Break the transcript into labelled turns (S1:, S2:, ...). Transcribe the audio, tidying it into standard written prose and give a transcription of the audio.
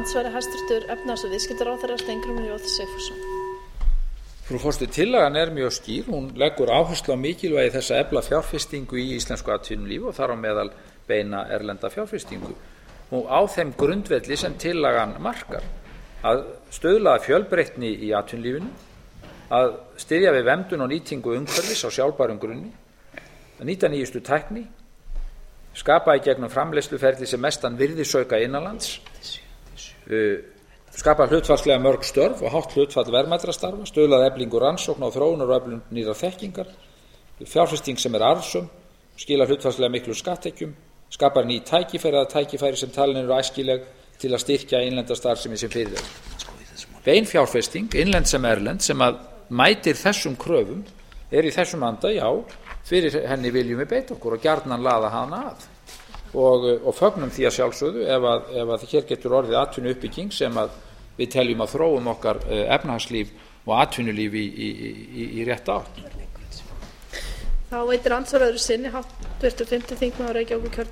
S1: Andsvari hæstvirtur efnahags- og viðskiptaráðherra Steingrímur J. Sigfússon.
S2: Frú forseti, tillagan mjög skýr. Hún leggur áherslu á mikilvægi þess að efla fjárfestingu í íslensku atvinnulífi og þar á meðal beina erlenda fjárfestingu. Og á þeim grundvelli sem tillagan markar, að stuðla að fjölbreytni í atvinnulífinu, að styðja við verndun og nýtingu umhverfis á sjálfbærum grunni, að nýta nýjustu tækni, skapa í gegnum framleiðsluferli sem mestan virðisauka innanlands, skapa hlutfallslega mörg störf og hátt hlutfall verðmætra starfa, stuðla að eflingu rannsókna og þróunar og öflun nýrrar þekkingar, fjárfesting sem arðsöm, skila hlutfallslega miklu skatttekjum, skapar ný tækifæri eða tækifæri sem talin eru æskileg til að styrkja innlenda starfsemi sem fyrir þeim. Bein fjárfesting, innlend sem erlend, sem að mætir þessum kröfum, í þessum anda, já, fyrir henni viljum við beita okkur og gjarnan laða hana að. Og fögnum því að sjálfsögðu ef hér getur orðið atvinnuuppbygging sem að við teljum að þróum okkar efnahagslíf og atvinnulíf í rétt átt.
S1: Þá veitir andsvar öðru sinni háttvirtur 5. þingmaður Reykjavíkurkjördæmis